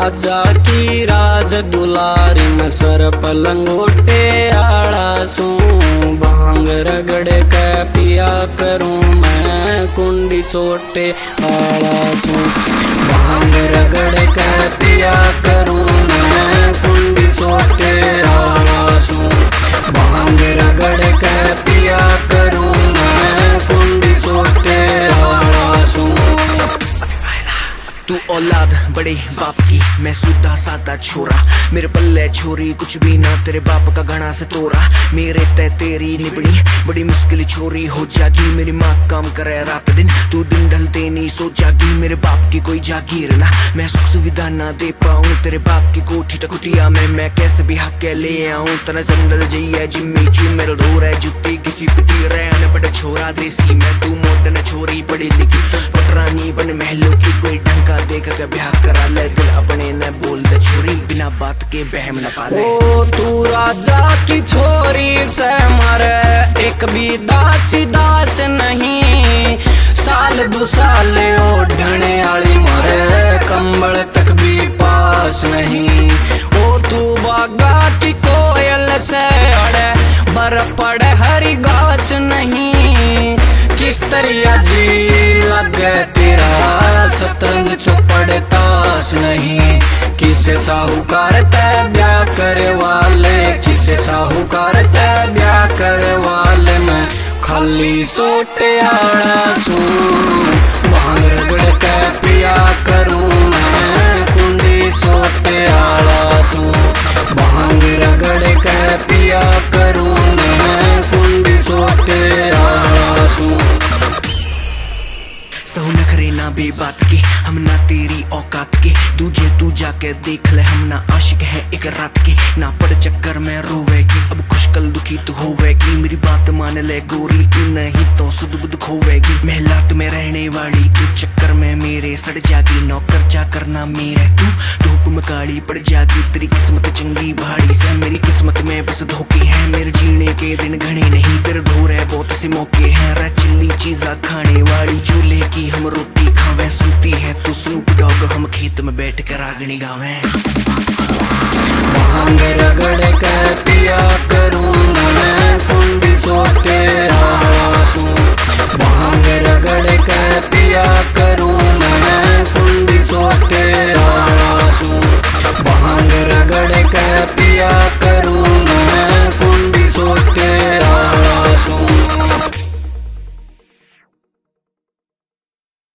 राजा की राज दुलारी में सर पलंगोटे आड़ा सू भांग रगड़ के पिया करूं मैं कुंडी सोटे आड़ा सू भांग रगड़ के पिया करूं मैं कुंडी सोटे आड़ा सू भांग रगड़ के पिया करूं मैं कुंडी सोटे आड़ा सू। तू औलाद बड़े बाप की, मैं सीधा सादा छोरा, मेरे पल्ले छोरी कुछ भी ना, तेरे बाप का घना से तोरा, मेरे तय तेरी निबड़ी बड़ी मुश्किल छोरी हो जागी, मेरी माँ काम करे रात दिन, तू दिन ढलते नहीं सो जागी, मेरे बाप की कोई जागीर ना, मैं सुख सुविधा ना दे पाऊं, तेरे बाप की कोठी टकुटिया में मैं कैसे भी हक के ले आऊं, तना जंगल जाइए जिम्मी चू मेरे ढोर है जुत्ती किसी पिटी रहने बड़ा छोरा देसी मैं, तू मॉडर्न छोरी पढ़ी लिखी पटरानी बन महलों की, कोई ढंग का देख के ब्याह करा ले, दिल अपने न बोल दे छोरी बिना बात के बहम न पाले। ओ तू राजा की छोरी से मरे एक भी दासी दास नहीं, साल दो साल ओढ़ने वाली मरे कंबल तक भी पास नहीं। ओ तू बागा की कोयल से अड़े बर पड़े हरी घास नहीं, किस तरह जी लगे तेरा शतरंज चौपड़ ताश नहीं, किसे साहूकार तय ब्याह करे वाले, किसे साहूकार तय ब्याह करे वाले मैं खाली सोटे आड़ा सू भांग रगड़ के पिया करूं मैं कुंडी सोटे आड़ा सू भांग रगड़ के पिया करूं मैं कुंडी सोटे आड़ा सू। सहु नखरे ना बे बात के हम ना तेरी औकात के, तुझे तू जाके देख ले हम ना आशिक है एक रात के, ना पड़ चक्कर में रोवेगी अब खुश कल दुखी तू होवेगी, मेरी बात मान ले गोरी तू नहीं तो सुध बुध खोवेगी, महलात में रहने वाली तू चक्कर में मेरे सड़ जागी, नौकर चाकर ना मेरे तू धूप में काली पड़ जागी, तेरी किस्मत चंगी भाड़ी से मेरी किस्मत में बस धोखे हैं, मेरे जीने के दिन घने नहीं, तेरे ढोर है बहुत से मौके हैं, रचिली चीजा खाने वाली चूल्हे की हम रोटी खावे, सुनती है तू स्नूप डॉग हम खेत में बैठ कर रागनी गावे। भांग रगड़ के पिया करूं मैं कुंडी सोटे आड़ा सू भांग रगड़ के पिया